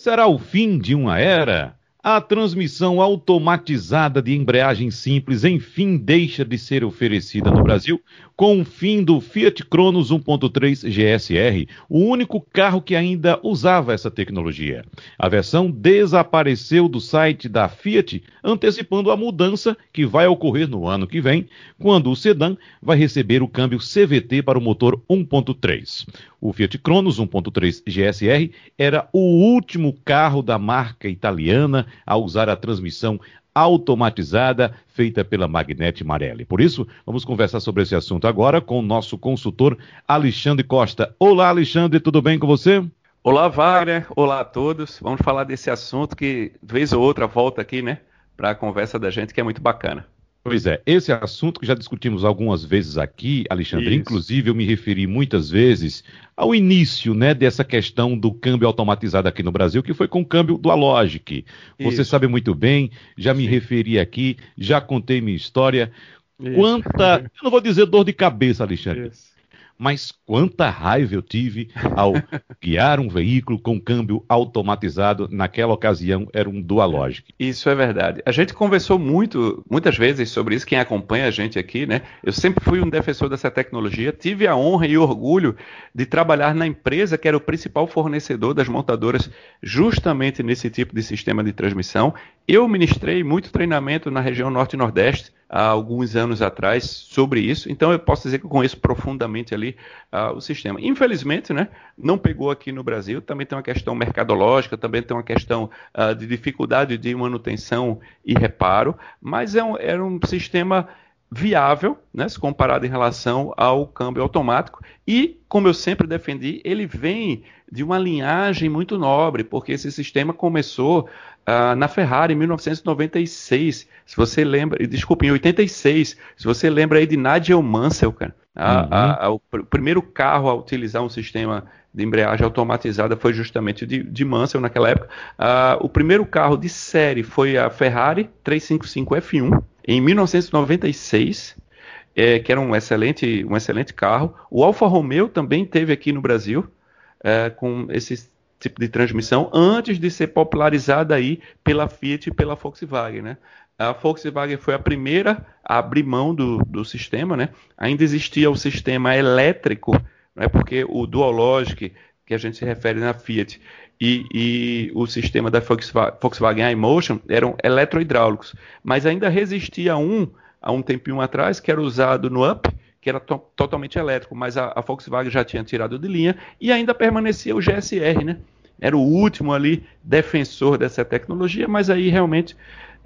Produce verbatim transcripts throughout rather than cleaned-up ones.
Será o fim de uma era? A transmissão automatizada de embreagem simples, enfim, deixa de ser oferecida no Brasil com o fim do Fiat Cronos um ponto três G S R, o único carro que ainda usava essa tecnologia. A versão desapareceu do site da Fiat, antecipando a mudança que vai ocorrer no ano que vem, quando o sedã vai receber o câmbio C V T para o motor um ponto três. O Fiat Cronos um ponto três G S R era o último carro da marca italiana a usar a transmissão automatizada feita pela Magneti Marelli. Por isso, vamos conversar sobre esse assunto agora com o nosso consultor Alexandre Costa. Olá, Alexandre, tudo bem com você? Olá, Wagner. Olá a todos. Vamos falar desse assunto que, vez ou outra, volta aqui, né, para a conversa da gente, que é muito bacana. Pois é, esse assunto que já discutimos algumas vezes aqui, Alexandre, Isso. Inclusive eu me referi muitas vezes ao início, né, dessa questão do câmbio automatizado aqui no Brasil, que foi com o câmbio do Alogic. Você Isso. sabe muito bem, já me Sim. referi aqui, já contei minha história. Isso. Quanta, eu não vou dizer dor de cabeça, Alexandre, Isso. mas quanta raiva eu tive ao guiar um veículo com câmbio automatizado. Naquela ocasião era um Dualogic. Isso é verdade. A gente conversou muito, muitas vezes sobre isso, quem acompanha a gente aqui, né? Eu sempre fui um defensor dessa tecnologia, tive a honra e orgulho de trabalhar na empresa que era o principal fornecedor das montadoras justamente nesse tipo de sistema de transmissão. Eu ministrei muito treinamento na região Norte e Nordeste há alguns anos atrás sobre isso, então eu posso dizer que eu conheço profundamente ali uh, o sistema. Infelizmente, né, não pegou aqui no Brasil, também tem uma questão mercadológica, também tem uma questão uh, de dificuldade de manutenção e reparo, mas é um, era um sistema viável, né, se comparado em relação ao câmbio automático, e, como eu sempre defendi, ele vem de uma linhagem muito nobre, porque esse sistema começou Uh, na Ferrari em mil novecentos e noventa e seis, se você lembra, desculpa, em oitenta e seis, se você lembra aí de Nigel Mansell, cara, a, Uhum. a, a, o, pr- o primeiro carro a utilizar um sistema de embreagem automatizada foi justamente de, de Mansell naquela época. Uh, o primeiro carro de série foi a Ferrari trezentos e cinquenta e cinco F um, em mil novecentos e noventa e seis, é, que era um excelente, um excelente carro. O Alfa Romeo também teve aqui no Brasil, é, com esses tipo de transmissão, antes de ser popularizada aí pela Fiat e pela Volkswagen, né? A Volkswagen foi a primeira a abrir mão do, do sistema, né? Ainda existia o sistema elétrico, né? Porque o Dualogic, que a gente se refere na Fiat, e, e o sistema da Volkswagen, Volkswagen iMotion eram eletrohidráulicos, mas ainda resistia um, há um tempinho atrás, que era usado no Up, que era to- totalmente elétrico, mas a, a Volkswagen já tinha tirado de linha e ainda permanecia o G S R, né? Era o último ali defensor dessa tecnologia, mas aí realmente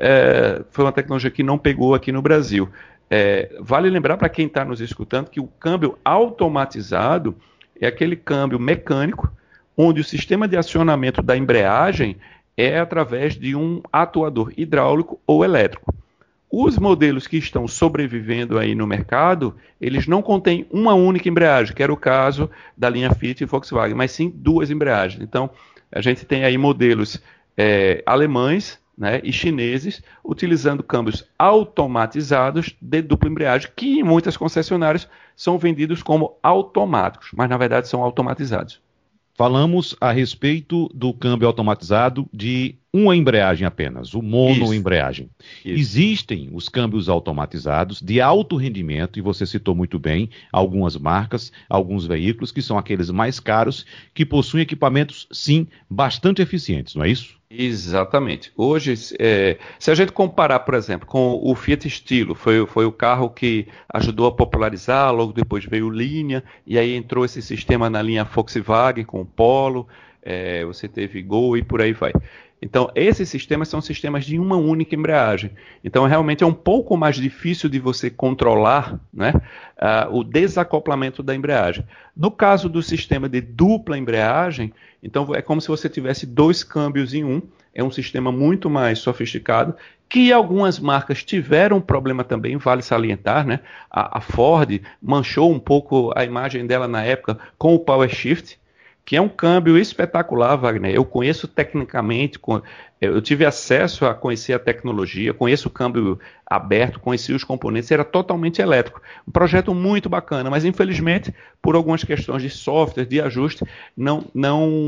é, foi uma tecnologia que não pegou aqui no Brasil. É, vale lembrar para quem está nos escutando que o câmbio automatizado é aquele câmbio mecânico onde o sistema de acionamento da embreagem é através de um atuador hidráulico ou elétrico. Os modelos que estão sobrevivendo aí no mercado, eles não contêm uma única embreagem, que era o caso da linha Fiat e Volkswagen, mas sim duas embreagens. Então, a gente tem aí modelos é, alemães, né, e chineses utilizando câmbios automatizados de dupla embreagem, que em muitas concessionárias são vendidos como automáticos, mas na verdade são automatizados. Falamos a respeito do câmbio automatizado de uma embreagem apenas, o monoembreagem. Existem os câmbios automatizados de alto rendimento, e você citou muito bem algumas marcas, alguns veículos, que são aqueles mais caros, que possuem equipamentos, sim, bastante eficientes, não é isso? Exatamente. Hoje, é, se a gente comparar, por exemplo, com o Fiat Stilo, foi, foi o carro que ajudou a popularizar, logo depois veio o Linea, e aí entrou esse sistema na linha Volkswagen com o Polo, é, você teve Gol e por aí vai. Então, esses sistemas são sistemas de uma única embreagem. Então, realmente é um pouco mais difícil de você controlar, né, uh, o desacoplamento da embreagem. No caso do sistema de dupla embreagem, então é como se você tivesse dois câmbios em um. É um sistema muito mais sofisticado, que algumas marcas tiveram problema também, vale salientar, né? A, a Ford manchou um pouco a imagem dela na época com o Power Shift, que é um câmbio espetacular, Wagner. Eu conheço tecnicamente, eu tive acesso a conhecer a tecnologia, conheço o câmbio aberto, conheci os componentes, era totalmente elétrico. Um projeto muito bacana, mas infelizmente, por algumas questões de software, de ajuste, não, não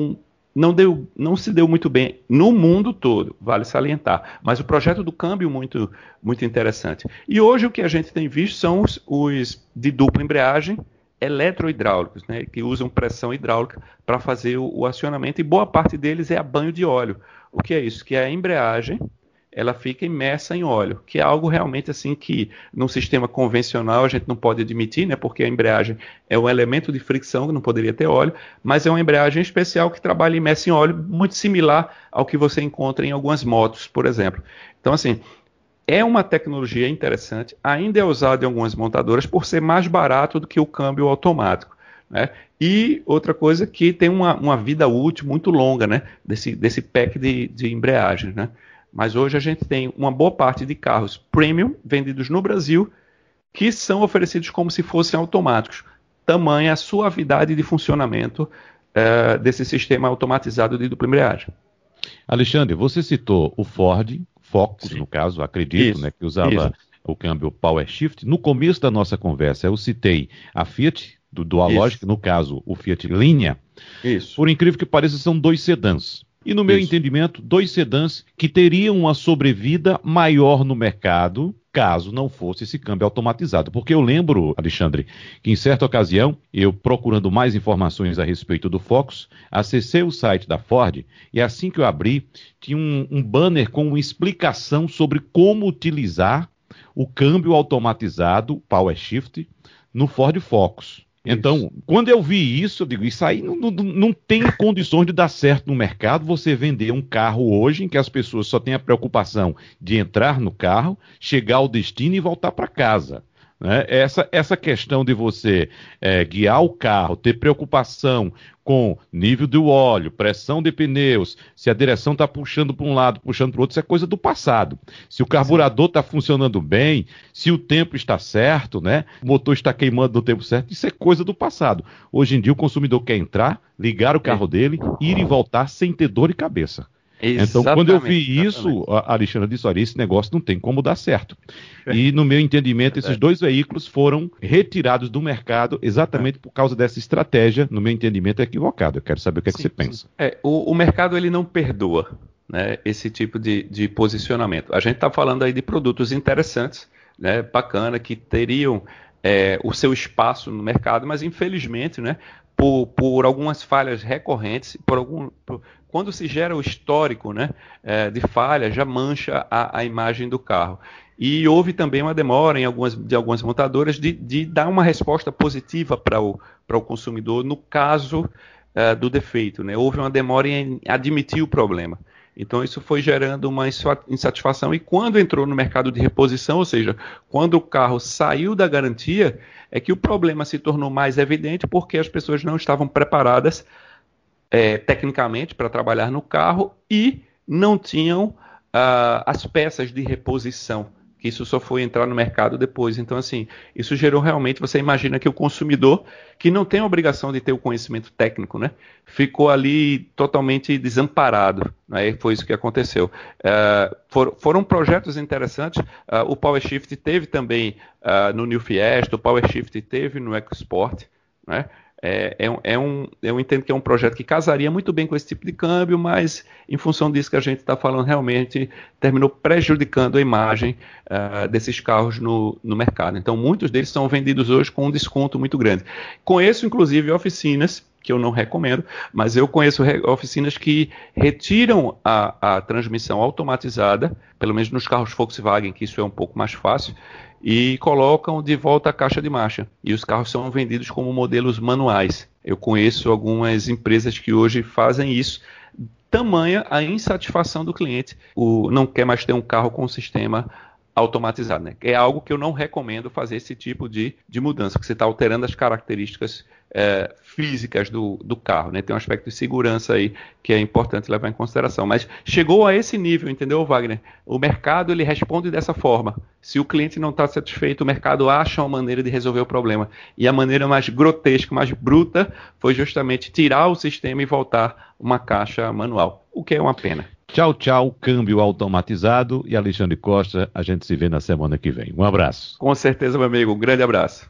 não, deu, não se deu muito bem no mundo todo, vale salientar. Mas o projeto do câmbio muito, muito interessante. E hoje o que a gente tem visto são os, os de dupla embreagem eletrohidráulicos, né, que usam pressão hidráulica para fazer o, o acionamento, e boa parte deles é a banho de óleo. O que é isso? Que a embreagem ela fica imersa em óleo, que é algo realmente assim que num sistema convencional a gente não pode admitir, né, porque a embreagem é um elemento de fricção que não poderia ter óleo, mas é uma embreagem especial que trabalha imersa em óleo, muito similar ao que você encontra em algumas motos, por exemplo. Então, assim, é uma tecnologia interessante, ainda é usada em algumas montadoras por ser mais barato do que o câmbio automático, né? E outra coisa que tem uma, uma vida útil muito longa, né, desse, desse pack de, de embreagem, né? Mas hoje a gente tem uma boa parte de carros premium vendidos no Brasil que são oferecidos como se fossem automáticos. Tamanha a suavidade de funcionamento uh, desse sistema automatizado de dupla embreagem. Alexandre, você citou o Ford Focus, Sim. no caso, acredito, Isso, né, que usava isso. o câmbio Power Shift. No começo da nossa conversa, eu citei a Fiat, do Dualogic, no caso, o Fiat Linea. Isso. Por incrível que pareça, são dois sedãs. E no meu Isso. entendimento, dois sedãs que teriam uma sobrevida maior no mercado, caso não fosse esse câmbio automatizado. Porque eu lembro, Alexandre, que em certa ocasião, eu procurando mais informações a respeito do Focus, acessei o site da Ford e assim que eu abri, tinha um, um banner com uma explicação sobre como utilizar o câmbio automatizado, Power Shift, no Ford Focus. Então, isso. Quando eu vi isso, eu digo, isso aí não, não, não tem condições de dar certo no mercado, você vender um carro hoje em que as pessoas só têm a preocupação de entrar no carro, chegar ao destino e voltar para casa. Né? Essa, essa questão de você é, guiar o carro, ter preocupação com nível do óleo, pressão de pneus, se a direção está puxando para um lado, puxando para o outro, isso é coisa do passado. Se o carburador está funcionando bem, se o tempo está certo, né? O motor está queimando no tempo certo, isso é coisa do passado. Hoje em dia o consumidor quer entrar, ligar o carro dele, ir e voltar sem ter dor de cabeça. Exatamente, então, quando eu vi exatamente. isso, a Alexandre disse, olha, esse negócio não tem como dar certo. E, no meu entendimento, esses dois veículos foram retirados do mercado exatamente por causa dessa estratégia, no meu entendimento, equivocada. Eu quero saber o que, é que você pensa. É, o, o mercado ele não perdoa, né, esse tipo de, de posicionamento. A gente está falando aí de produtos interessantes, né, bacana, que teriam é, o seu espaço no mercado, mas, infelizmente, né, por, por algumas falhas recorrentes, por algum... Por, quando se gera o histórico, né, é, de falha, já mancha a, a imagem do carro. E houve também uma demora em algumas, de algumas montadoras de, de dar uma resposta positiva para o, para o consumidor no caso é, do defeito. Né? Houve uma demora em admitir o problema. Então isso foi gerando uma insatisfação, e quando entrou no mercado de reposição, ou seja, quando o carro saiu da garantia, é que o problema se tornou mais evidente porque as pessoas não estavam preparadas É, tecnicamente para trabalhar no carro e não tinham uh, as peças de reposição, que isso só foi entrar no mercado depois. Então, assim, isso gerou realmente, você imagina que o consumidor, que não tem a obrigação de ter o conhecimento técnico, né, ficou ali totalmente desamparado, né, foi isso que aconteceu. Uh, for, foram projetos interessantes, uh, o Power Shift teve também uh, no New Fiesta, o Power Shift teve no EcoSport, né. É, é, um, é um, eu entendo que é um projeto que casaria muito bem com esse tipo de câmbio, mas em função disso que a gente está falando, realmente terminou prejudicando a imagem uh, desses carros no, no mercado. Então, muitos deles são vendidos hoje com um desconto muito grande. Conheço, inclusive, oficinas, que eu não recomendo, mas eu conheço oficinas que retiram a, a transmissão automatizada, pelo menos nos carros Volkswagen, que isso é um pouco mais fácil, e colocam de volta a caixa de marcha. E os carros são vendidos como modelos manuais. Eu conheço algumas empresas que hoje fazem isso. Tamanha a insatisfação do cliente. O, não quer mais ter um carro com sistema automatizado. Né? É algo que eu não recomendo fazer esse tipo de, de mudança, porque você está alterando as características é, físicas do, do carro. Né? Tem um aspecto de segurança aí que é importante levar em consideração. Mas chegou a esse nível, entendeu, Wagner? O mercado ele responde dessa forma. Se o cliente não está satisfeito, o mercado acha uma maneira de resolver o problema. E a maneira mais grotesca, mais bruta, foi justamente tirar o sistema e voltar uma caixa manual, o que é uma pena. Tchau, tchau, câmbio automatizado. E Alexandre Costa, a gente se vê na semana que vem. Um abraço. Com certeza, meu amigo. Um grande abraço.